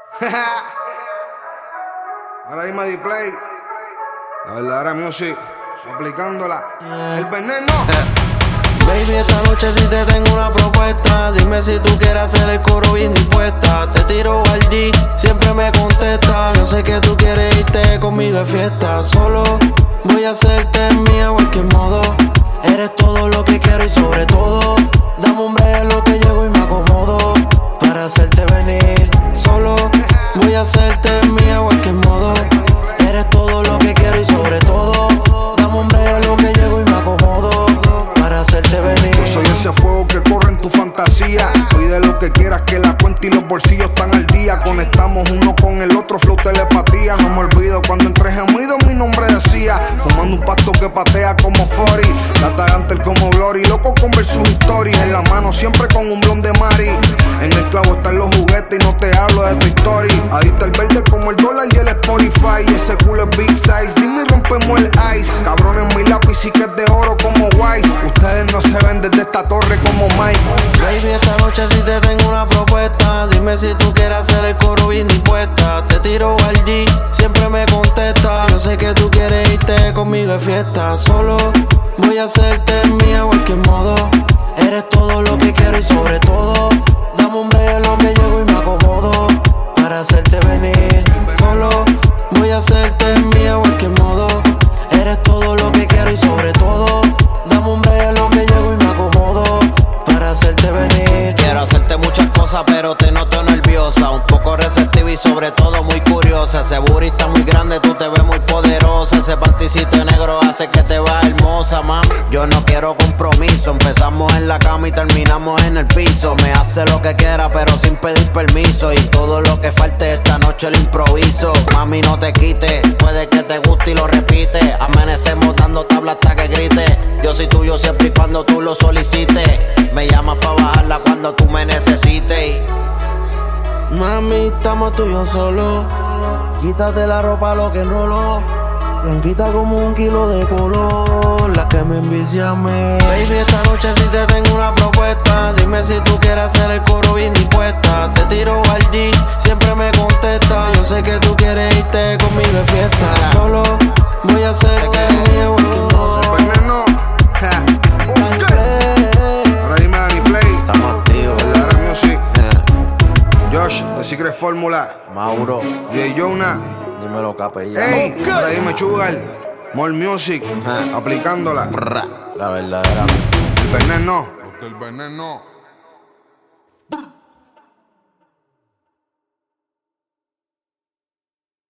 Ahora dime Display, la verdadera music, aplicándola. El veneno. Baby, esta noche si te tengo una propuesta. Dime si tú quieres hacer el coro bien dispuesta. Te tiro al G, siempre me contesta. Yo sé que tú quieres irte conmigo de fiesta. Solo voy a hacerte mía en cualquier modo. Eres todo lo que quiero y sobre todo dame un lo que llego y me acomodo para hacerte venir. Solo voy a hacerte mía en cualquier modo. Eres todo lo que quiero y sobre todo dame un lo que llego y me acomodo para hacerte venir. Yo soy ese fuego que corre en tu fantasía. Pide lo que quieras, que la cuenta y los bolsillos están al día. Conectamos uno con el otro, flow telepatía. No me olvido cuando entre gemidos mi nombre decía. Fumando un pasto que patea como 40. La Tagantel como Glory, loco con ver sus stories. En la mano siempre con un blond de Mari. En el clavo están los juguetes y no te hablo de tu historia. Ahí está el verde como el dólar y el Spotify. Y ese culo es big size, dime y rompemos el ice. Cabrones, mi lápiz y que es de oro como Wise. Ustedes no se ven desde esta torre como Mike. Baby, esta noche si te tengo una propuesta. Dime si tú quieres hacer el coro bien dispuesta. Te tiro al G, siempre me contesta. Yo sé que tú quieres irte conmigo de fiesta. Solo voy a hacerte mía en cualquier modo. Eres todo lo que quiero y sobre todo dame un lo que llego y me acomodo para hacerte venir. Solo voy a hacerte mía en cualquier modo. Eres todo lo que quiero y sobre todo dame un lo que llego y me acomodo para hacerte venir. Quiero hacerte muchas cosas pero te noto nerviosa, un poco receptiva y sobre todo muy curiosa. Ese burrito muy grande, tú te ves muy poderosa. Ese panticito negro hace que te veas hermosa, mam. Yo no quiero compromiso, empezamos en la cama y terminamos en el piso. Me hace lo que quiera pero sin pedir permiso. Y todo lo que falte esta noche lo improviso. Mami, no te quites, puede que te guste y lo repite. Amanecemos dando tabla hasta que grite. Yo soy tuyo siempre y cuando tú lo solicites. Me llamas pa' bajarla cuando tú me necesites. Mami, estamos tú y yo solo. Quítate la ropa, lo que enroló. Blanquita como un kilo de color, la que me envicia a mí. Baby, esta noche si te tengo una propuesta. Dime si tú quieres hacer el coro bien dispuesta. Te tiro al G, siempre me contesta. Yo sé que tú quieres irte conmigo de fiesta. Solo voy a hacerte mía en cualquier modo. El veneno. Ahora dime Danny Play, Estamos activos. verdadera music. Josh, The Secret Fórmula. Mauro, J. Jonah. dímelo capellán. Ey, ahora dime Sugar. More Music, aplicándola. La verdadera. El veneno. El veneno.